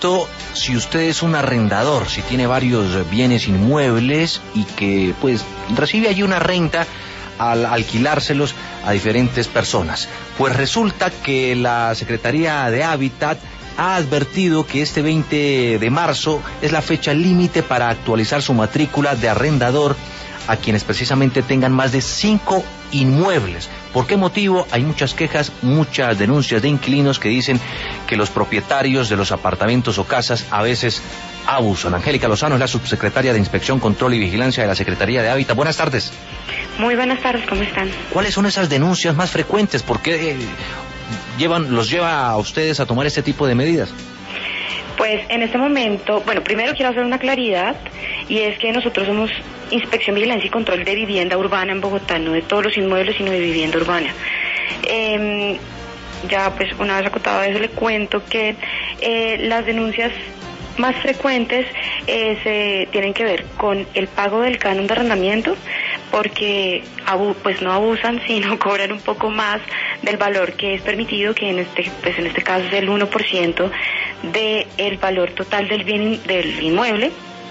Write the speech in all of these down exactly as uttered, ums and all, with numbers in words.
esto si usted es un arrendador, si tiene varios bienes inmuebles y que pues recibe allí una renta al alquilárselos a diferentes personas. Pues resulta que la Secretaría de Hábitat ha advertido que este veinte de marzo es la fecha límite para actualizar su matrícula de arrendador a quienes precisamente tengan más de cinco inmuebles. ¿Por qué motivo? Hay muchas quejas, muchas denuncias de inquilinos que dicen que los propietarios de los apartamentos o casas a veces abusan. Angélica Lozano es la subsecretaria de Inspección, Control y Vigilancia de la Secretaría de Hábitat. Buenas tardes. Muy buenas tardes, ¿cómo están? ¿Cuáles son esas denuncias más frecuentes? ¿Por qué eh, llevan, los lleva a ustedes a tomar este tipo de medidas? Pues en este momento, bueno, primero quiero hacer una claridad, y es que nosotros somos Inspección, Vigilancia y Control de Vivienda Urbana en Bogotá, no de todos los inmuebles, sino de vivienda urbana. Eh, ya pues una vez acotado eso, le cuento que eh, las denuncias más frecuentes eh, se tienen que ver con el pago del canon de arrendamiento, porque abu pues no abusan, sino cobran un poco más del valor que es permitido, que en este pues en este caso es el uno por ciento del valor total del bien del inmueble.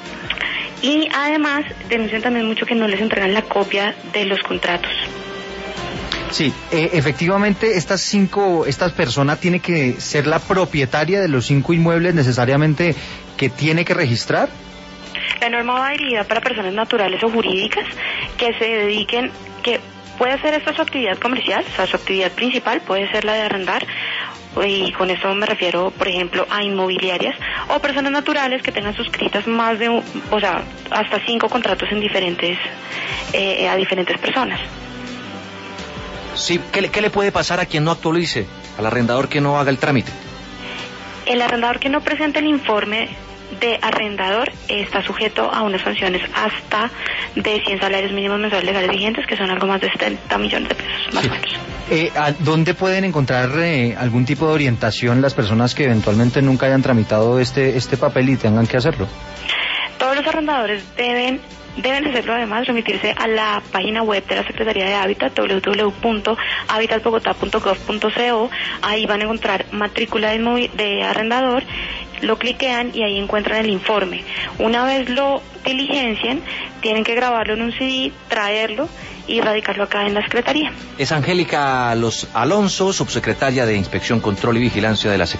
Y además denuncian también mucho que no les entregan la copia de los contratos. Sí, eh, efectivamente estas cinco, estas personas tiene que ser la propietaria de los cinco inmuebles necesariamente que tiene que registrar. La norma va dirigida para personas naturales o jurídicas que se dediquen, que puede ser esta su actividad comercial, o sea, su actividad principal puede ser la de arrendar, y con eso me refiero, por ejemplo, a inmobiliarias, o personas naturales que tengan suscritas más de, un, o sea, hasta cinco contratos en diferentes, eh, a diferentes personas. Sí, ¿qué le, ¿qué le puede pasar a quien no actualice, al arrendador que no haga el trámite? El arrendador que no presente el informe de arrendador está sujeto a unas sanciones hasta de cien salarios mínimos mensuales legales vigentes, que son algo más de setenta millones de pesos, más sí. o menos. Eh, ¿Dónde pueden encontrar eh, algún tipo de orientación las personas que eventualmente nunca hayan tramitado este, este papel y tengan que hacerlo? Todos los arrendadores deben Deben hacerlo, además, remitirse a la página web de la Secretaría de Hábitat, doble u doble u doble u punto habitat bogotá punto gov punto co. Ahí van a encontrar matrícula de, de arrendador, lo cliquean y ahí encuentran el informe. Una vez lo diligencien, tienen que grabarlo en un C D, traerlo y radicarlo acá en la Secretaría. Es Angélica Los Alonso, subsecretaria de Inspección, Control y Vigilancia de la Secretaría.